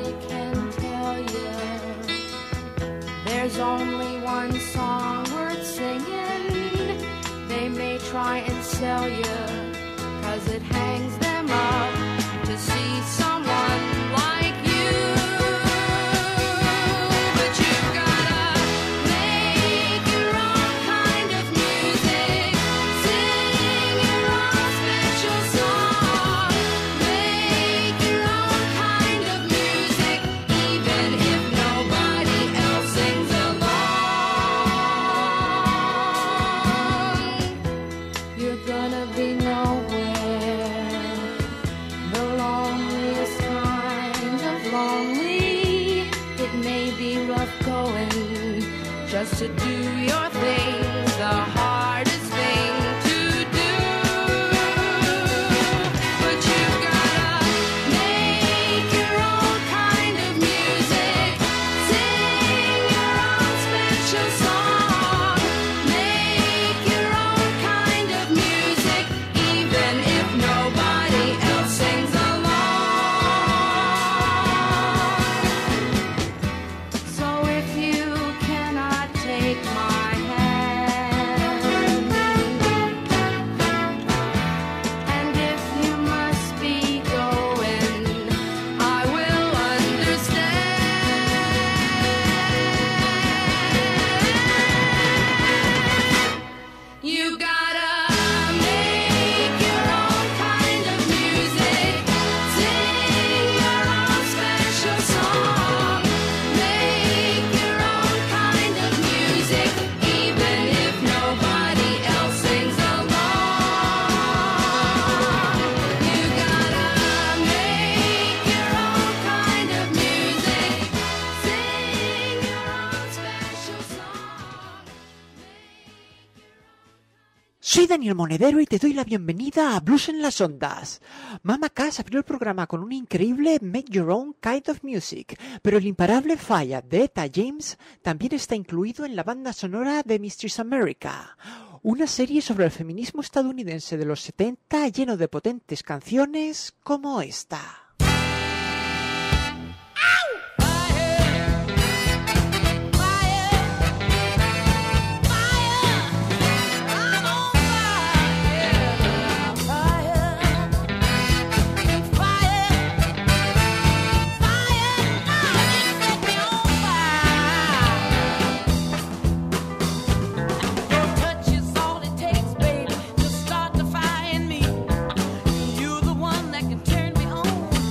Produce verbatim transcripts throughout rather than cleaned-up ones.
can tell you there's only one song worth singing. They may try and sell you, 'cause it hangs them up to see someone like you. But you've gotta make your own kind of music, sing your own special song, make your own kind of music, even if nobody else sings along. You're gonna be nowhere, the loneliest kind of lonely. It may be rough going just to do your thing, the hardest thing to do. But you've gotta make your own kind of music, sing your own special song, make your own kind of music, even if nobody else sings along. So if you cannot take my hand, and if you must be going, I will understand. You gotta make your own kind of music, sing your own special song, make your own kind of music, even if nobody else sings along. You gotta make your own kind of music, sing your own special song. Soy Daniel Monedero y te doy la bienvenida a Blues en las Ondas. Mama Cass abrió el programa con un increíble Make Your Own Kind of Music, pero el imparable Fire de Etta James también está incluido en la banda sonora de Mistress America, una serie sobre el feminismo estadounidense de los setenta lleno de potentes canciones como esta. Your touch is all it takes, baby, to start to find me. You're the one that can turn me on.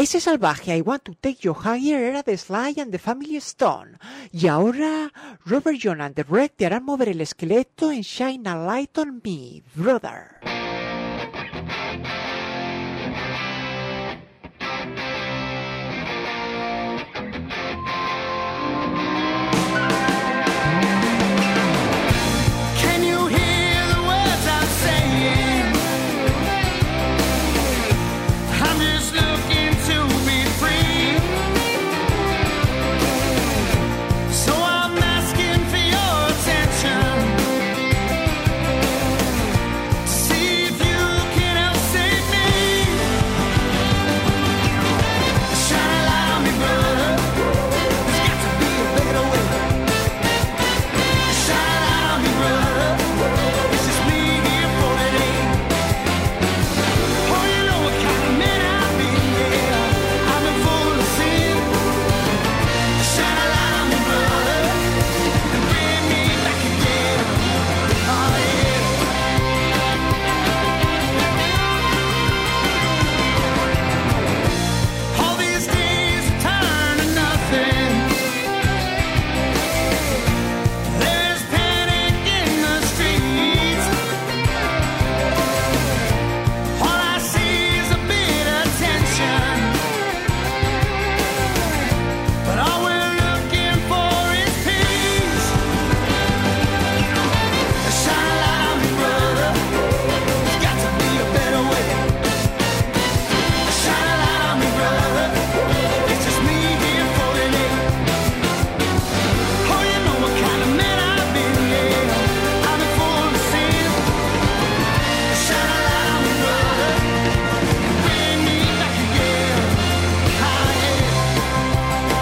Ese salvaje I Want to Take You Higher era de Sly and the Family Stone. Y ahora Robert John and the Wreck te harán mover el esqueleto en Shine a Light on Me, Brother. Can you hear the words I'm saying? I'm just looking to be free. So I'm asking for your attention. See if you can help save me. Shine a light on me, brother. There's got to be a better way. Shine a light on me, brother. It's just me here for today. Oh, you know what kind of man I've been, yeah. I've been full of sin. Shine a light on me, brother, and bring me back again. Oh, yeah. All these days turn to nothing. There's panic in the streets. All I see is a bit of tension. But all we're looking for is peace. Shine a light on me, brother. There's got to be a better way. Shine a light on me, brother. It's just me here for today. Oh, you know what kind of man I've been, yeah. I've been full of sin. Shine a light on me, brother, and bring me back again. Ah, yeah.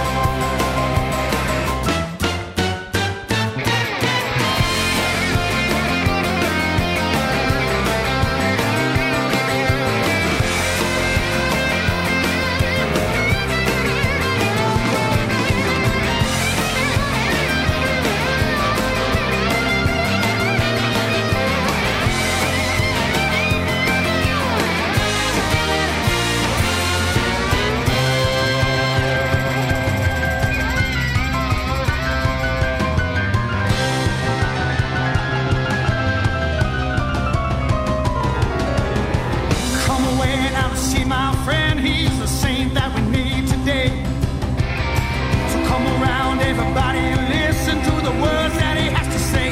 Come away now to see my friend. He's the saint that we need today. So come around, everybody, and listen to the words that he has to say.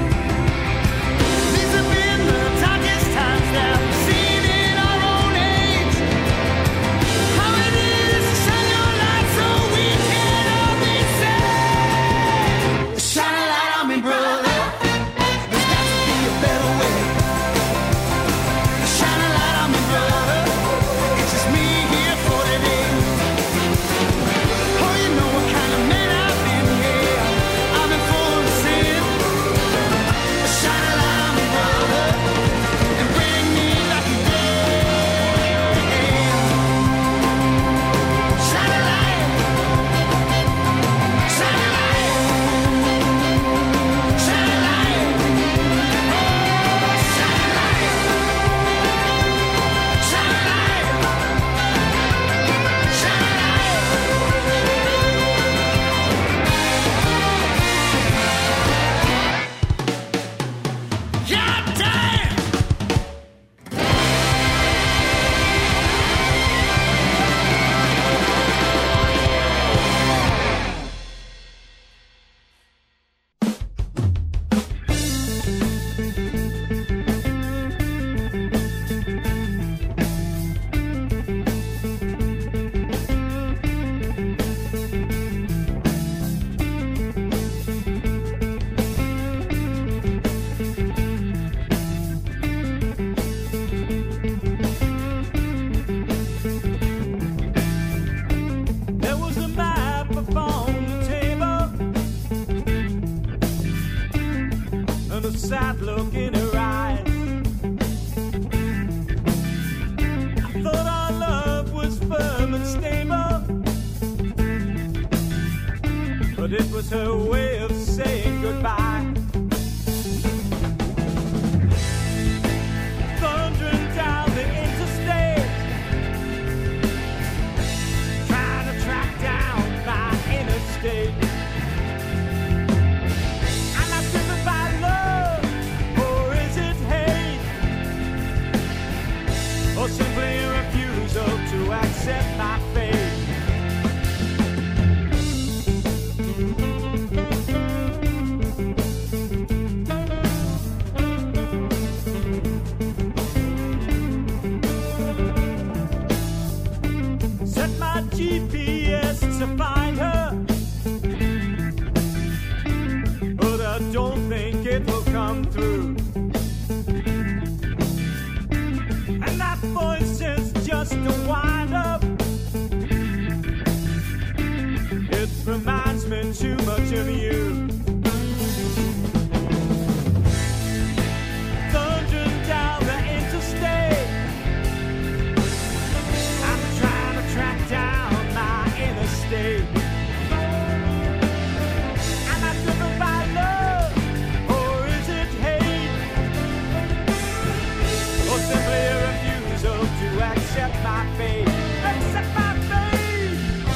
These have been the darkest times that we've seen in our own age. How it is to shine your light so we can all be saved. Shine a light on me, brother. There's got to be a better way. Shine a light on me, brother. It's just me here for today. Oh, you know what kind of man I've been, yeah. I've been full of sin. Shine a light on me, brother, and bring me back again. Shine a light. Shine a light. Shine a light. Shine a light. Shine a light. Shine a light. God damn! There was a map upon the table and a sad look in her eyes. I thought our love was firm and stable, but it was her way of saying goodbye. Thundering down the interstate, it to wind up. It reminds me too much of you. Thundering down the interstate, I'm trying to track down my interstate. Am I driven by love, or is it hate? Or simply a refusal to accept my fate? Accept my fate!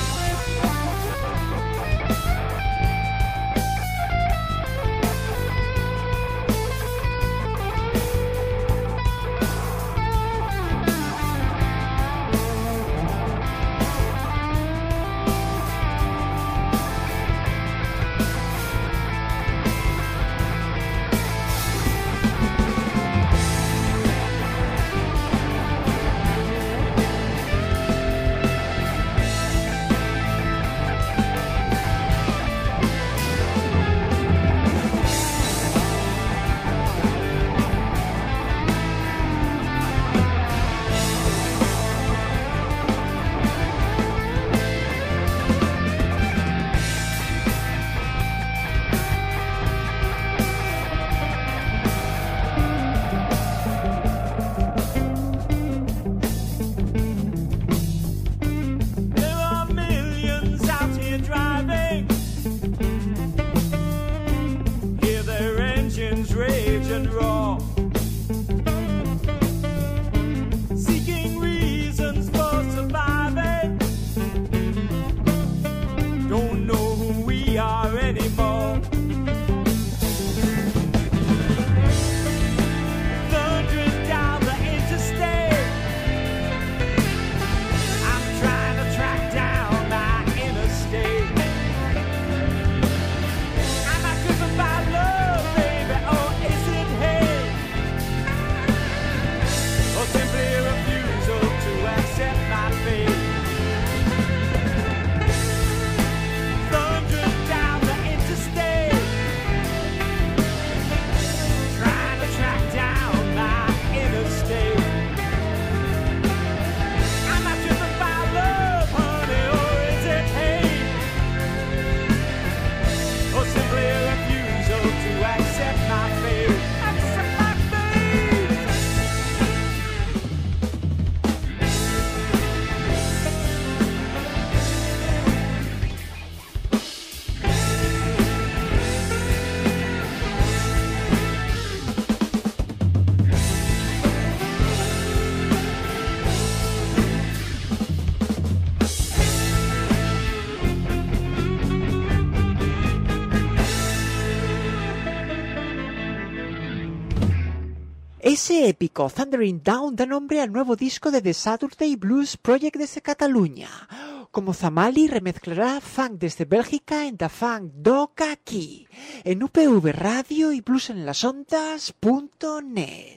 There are millions out here driving, hear their engines rage and roar, seeking reasons for surviving. Don't know who we are anymore. Thundering down the interstate, I'm trying to track down my interstate. Am I driven by love, baby, or is it hate? Or simply a refusal to accept my fate? Thundering down the interstate, trying to track down my interstate. Am I driven by love, honey, or is it hate? Or simply a refusal to accept my fate? Accept my fate! Ese épico Thundering Down da nombre al nuevo disco de The Saturday Blues Project desde Cataluña. Como Zamali remezclará funk desde Bélgica en Da Funk Dog aquí, en U P V Radio y bluesenlasondas punto net.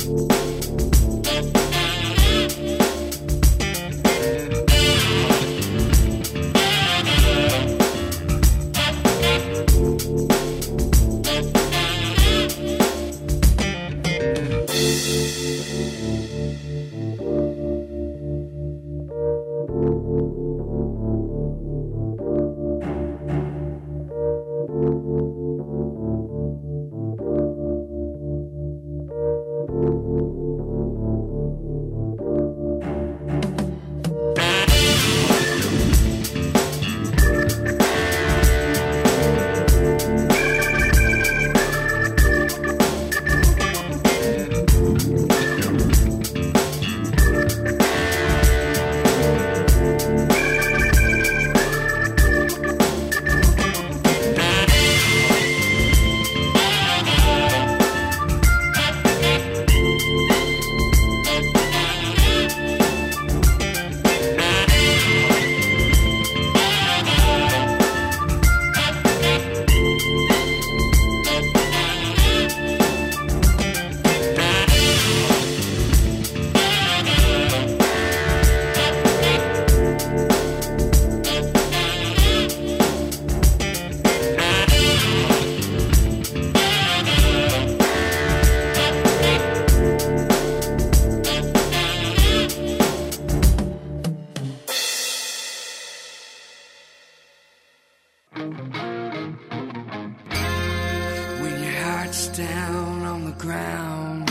When your heart's down on the ground,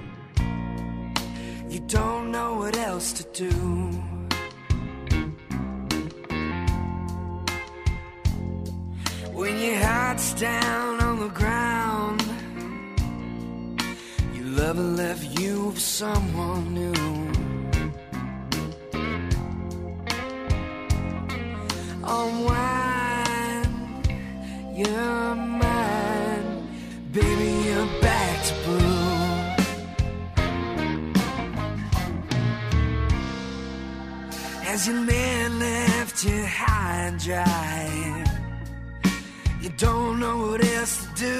you don't know what else to do. When your heart's down on the ground, your lover left you for someone new. Unwind your mind, baby, you're back to blue. As your man left you high and dry, you don't know what else to do.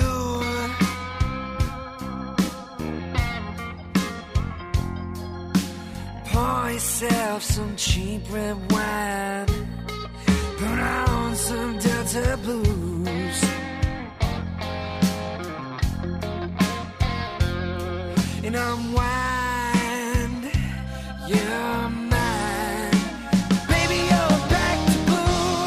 Pour yourself some cheap red wine, put on some Delta blues, and unwind your mind. Baby, you're back to blue.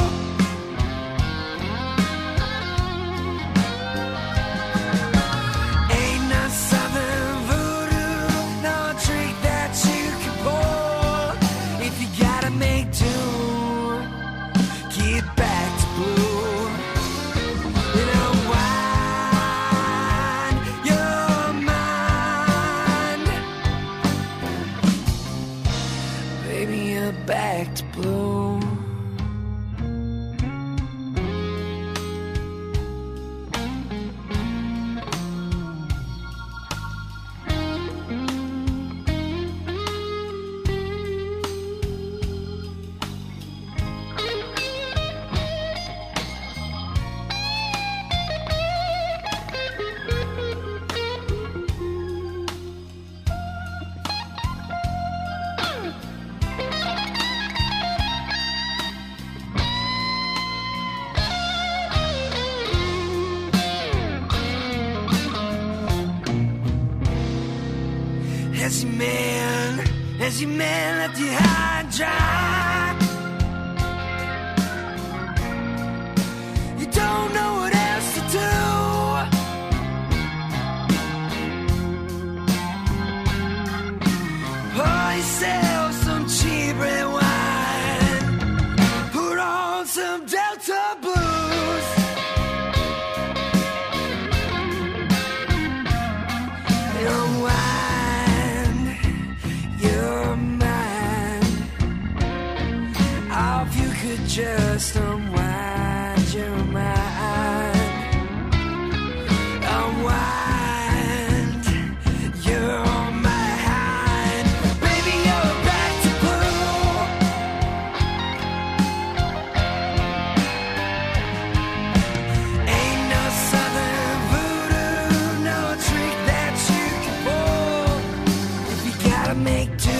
Ain't no southern voodoo, no trick that you can pull. If you gotta make do, get back to blue. And unwind your mind. Baby, you're back to blue. As your man, as your man left you high and dry, you don't know what else to do. Pour yourself some cheap red wine, put on some Delta blues, and unwind your mind. Oh, if you could just unwind your mind, unwind your mind. Baby, you're back to blue. Ain't no southern voodoo, no trick that you can pull. make do.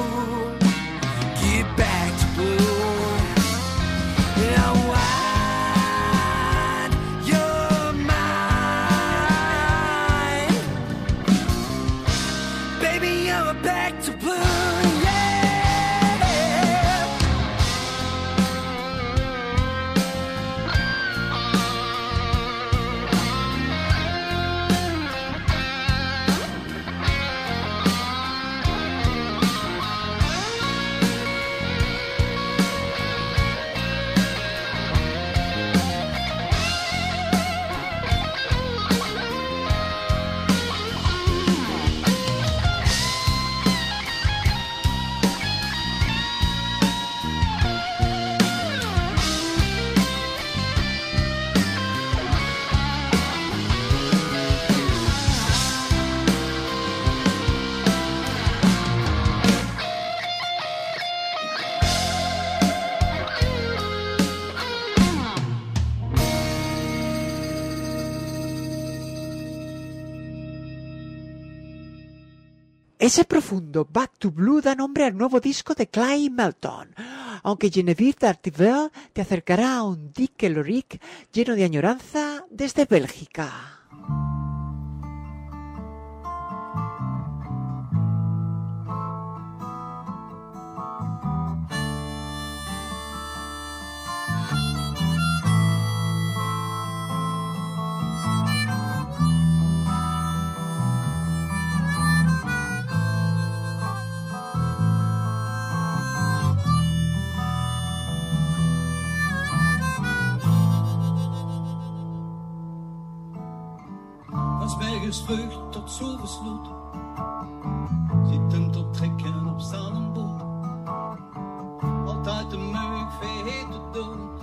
Get back to blue. Now wide your mind, baby, you're back to blue. Ese profundo Back to Blue da nombre al nuevo disco de Clyde Melton, aunque Genevieve d'Artivel te acercará a un Dick Eloric lleno de añoranza desde Bélgica. Bergens vreugd tot zo besloten, ziet hem tot trekken op zijn boot. Altijd de meuk verheet de dood,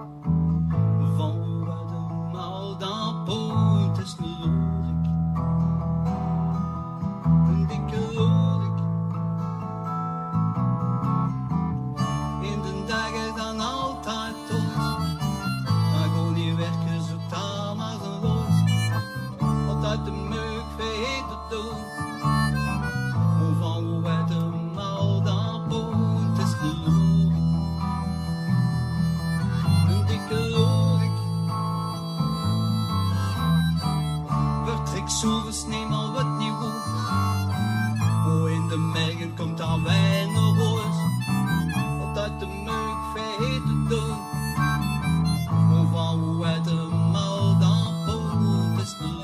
van waar de maal dan poot is lorik, een dikke lorik. In de dagen dan altijd tot, maar gewoon niet werken zo taal maar een loos. Uit de meuk verheet de dood. Hoe van hoe werd hem al dan boot is lorik. Een dikke lorik. Vertrek zoveel neem al wat niet goed. Hoe in de mergen komt al weinig roos. Want uit de meuk verheet de dood. Hoe van hoe werd hem al dan boot is lorik.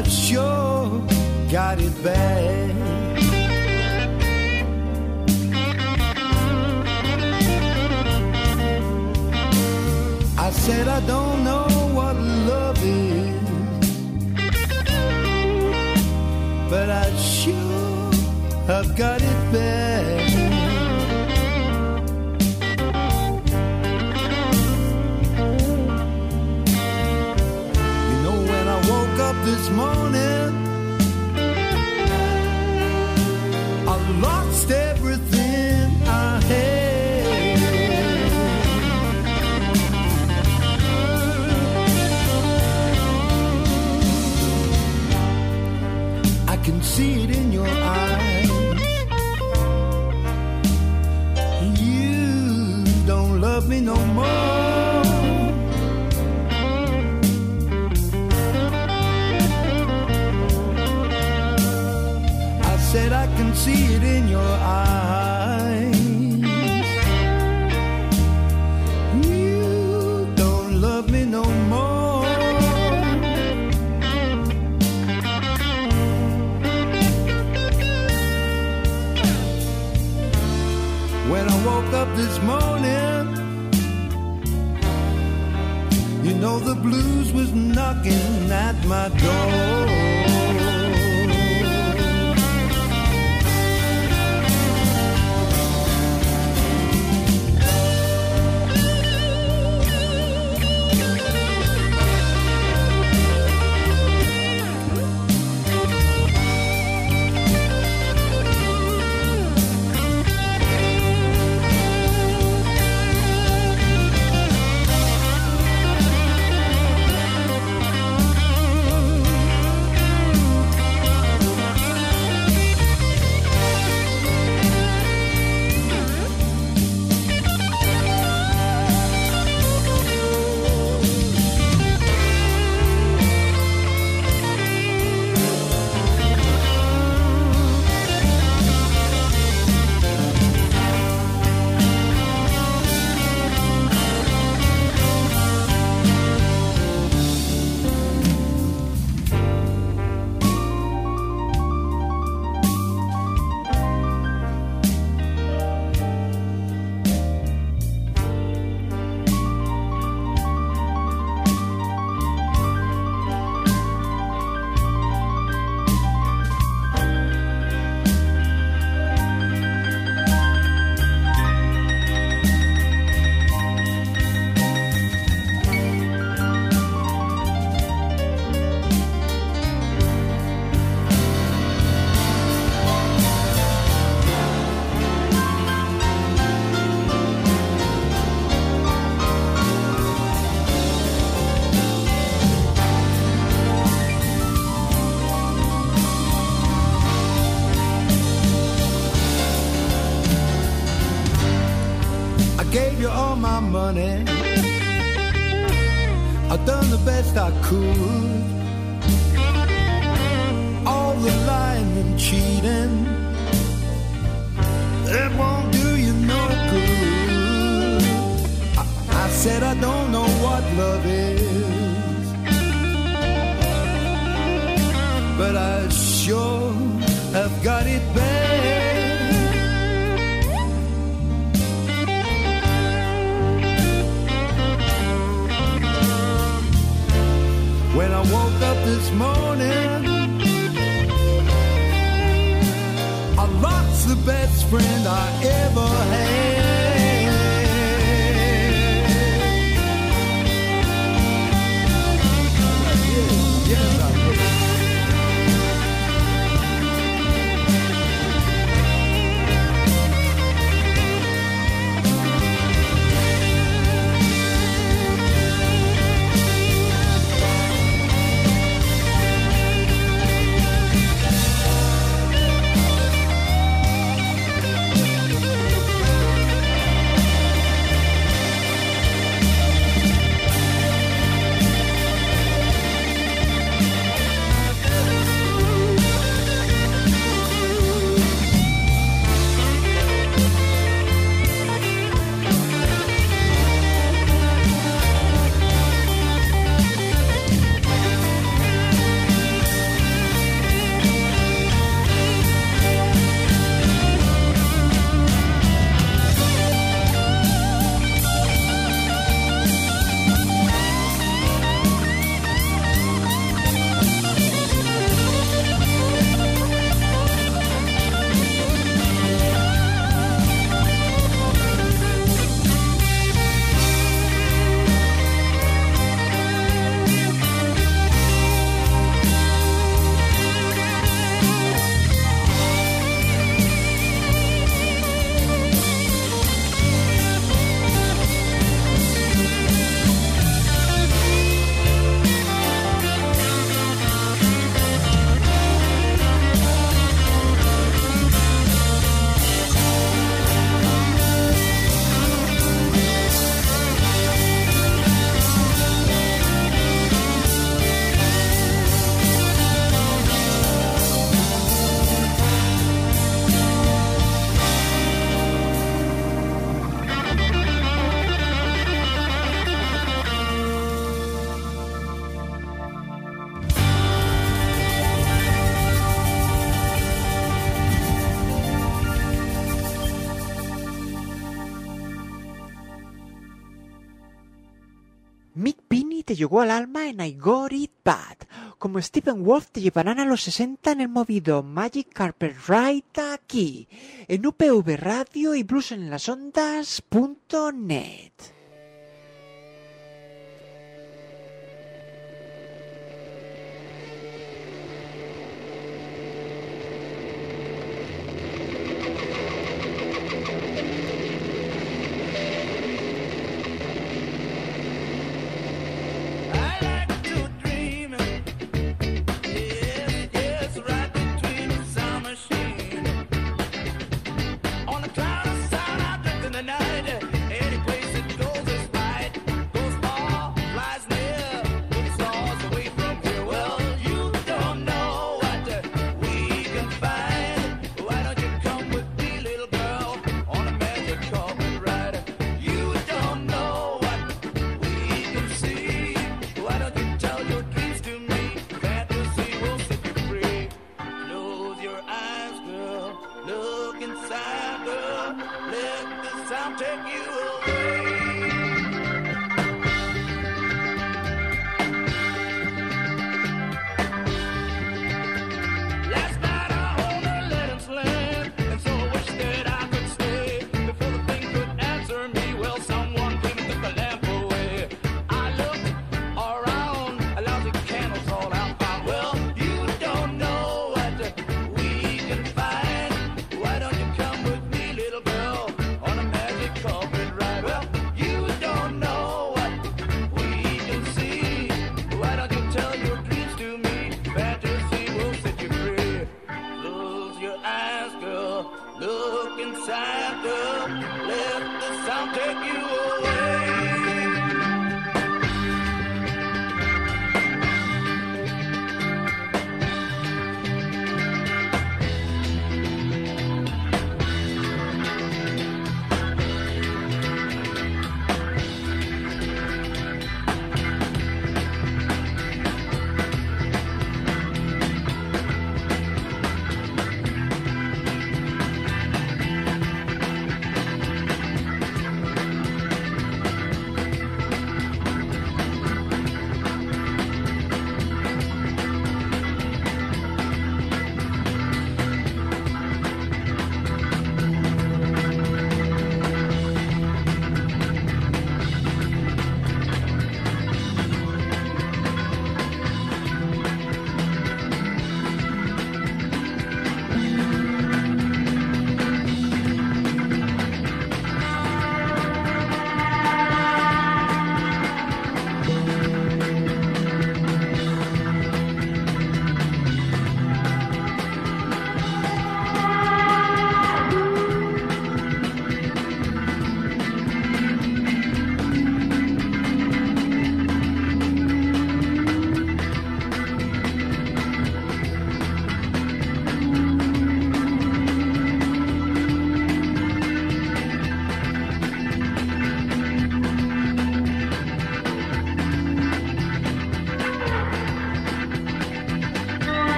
I sure got it bad. I said I don't know what love is, but I sure have got it bad. You know, when I woke up this morning, I lost everything I had. I can see it in your eyes. You don't love me no more. I said I can see it in your eyes. You don't love me no more. When I woke up this morning, you know the blues was knocking at my door. Gave you all my money, I've done the best I could. All the lying and cheating, it won't do you no good. I, I said I don't know what love is, but I sure have got it bad. When I woke up this morning, I lost the best friend I ever had. Yes, yes, I did. te llegó al alma en I Got It Bad. Como Stephen Wolf te llevarán a los sesenta en el movido Magic Carpet Ride aquí, en U P V Radio y blues en las ondas punto net.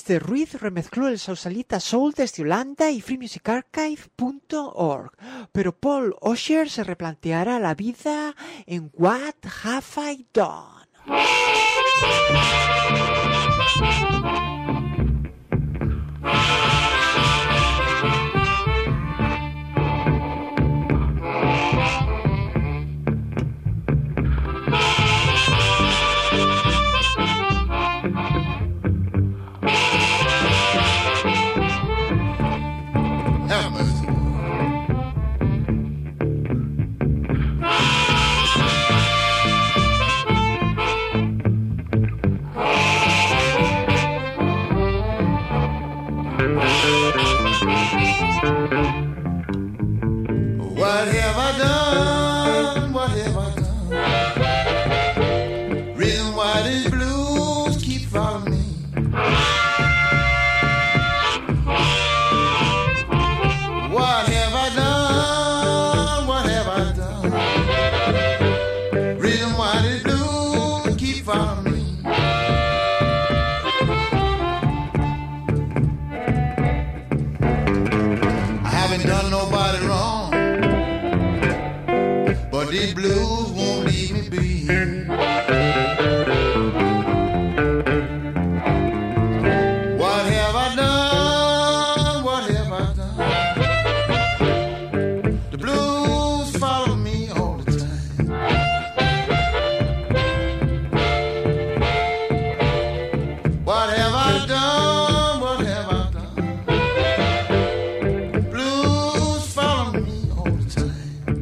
de Ruiz remezcló el Sausalita Soul desde Holanda y free music archive punto org, pero Paul Osher se replanteará la vida en What Have I Done? Have mercy. What have I done? What have I done? Reason why these blues keep following me. What have I done? What have I done? Reason why these blues keep following me. I haven't done nobody wrong, but these blues won't leave me be. What have I done? What have I done? The blues follow me all the time. What have I done? What have I done? Blues follow me all the time.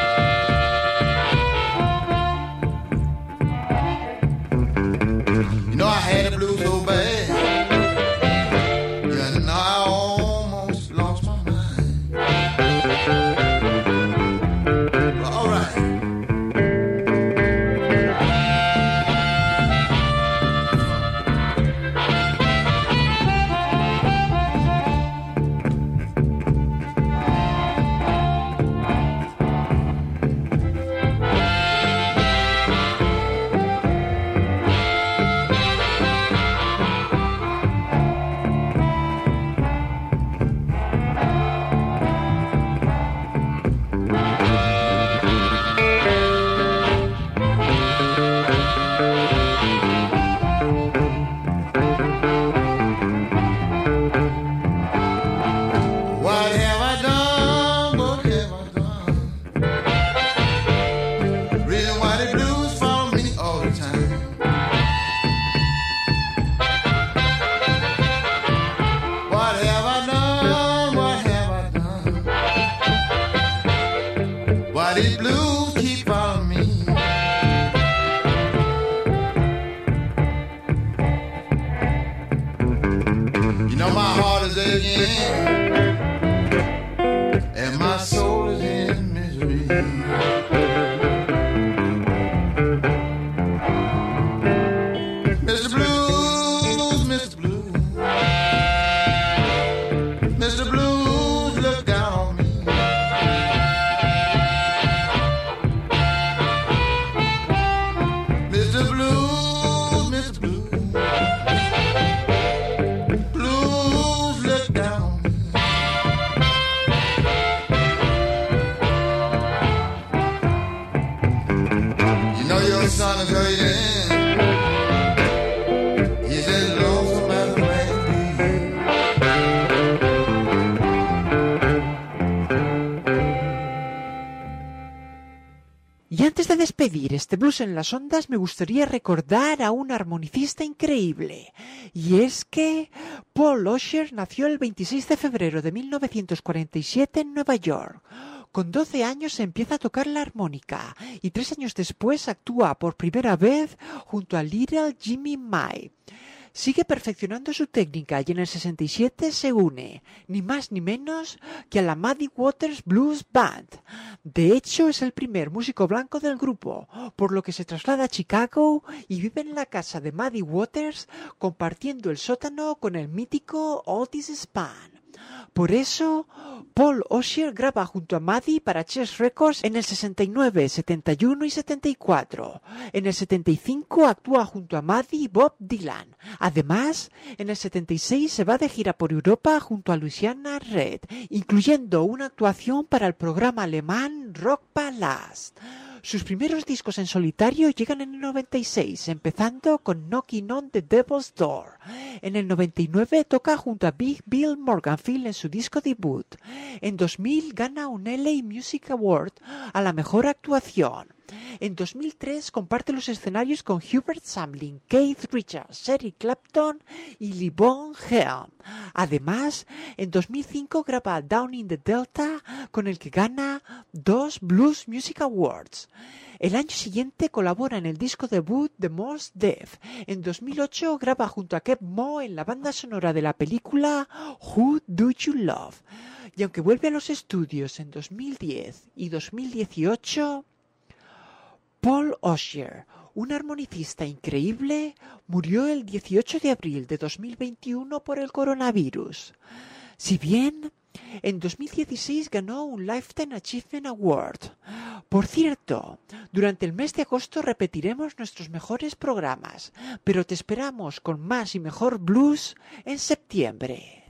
You know I had the blues so bad. Yeah, now I almost lost my mind. Well, all right. What have I done? What have I done? Reason why the blues follow me all the time. What have I done? What have I done? Why these blues keep following me? You know my heart is aching and my soul is in misery. Mister Blues, Mister Blues, Mister Blues, look down on me. Mister Blues, Mister Blues, Blues, look down on me. You know your son is hurting. He's as lonesome as a man can Y antes de despedir este blues en las ondas, me gustaría recordar a un armonicista increíble. Y es que Paul Osher nació el veintiséis de febrero de mil novecientos cuarenta y siete en Nueva York. Con doce años empieza a tocar la armónica y tres años después actúa por primera vez junto a Little Jimmy May. Sigue perfeccionando su técnica y en el sesenta y siete se une, ni más ni menos, que a la Muddy Waters Blues Band. De hecho, es el primer músico blanco del grupo, por lo que se traslada a Chicago y vive en la casa de Muddy Waters, compartiendo el sótano con el mítico Otis Spann. Por eso, Paul Osher graba junto a Maddie para Chess Records en el sesenta y nueve, setenta y uno y setenta y cuatro. En el setenta y cinco actúa junto a Maddie Bob Dylan. Además, en el setenta y seis se va de gira por Europa junto a Luciana Red, incluyendo una actuación para el programa alemán Rock Palast. Sus primeros discos en solitario llegan en el noventa y seis, empezando con Knocking on the Devil's Door. En el noventa y nueve toca junto a Big Bill Morganfield en su disco debut. En dos mil gana un L A Music Award a la mejor actuación. En dos mil tres comparte los escenarios con Hubert Sumlin, Keith Richards, Eric Clapton y Levon Helm. Además, en dos mil cinco graba Down in the Delta, con el que gana dos Blues Music Awards. El año siguiente colabora en el disco debut de Mos Def. En dos mil ocho graba junto a Kev Moe en la banda sonora de la película Who Do You Love. Y aunque vuelve a los estudios en dos mil diez y dos mil dieciocho... Paul Osher, un armonicista increíble, murió el dieciocho de abril de dos mil veintiuno por el coronavirus. Si bien, en dos mil dieciséis ganó un Lifetime Achievement Award. Por cierto, durante el mes de agosto repetiremos nuestros mejores programas, pero te esperamos con más y mejor blues en septiembre.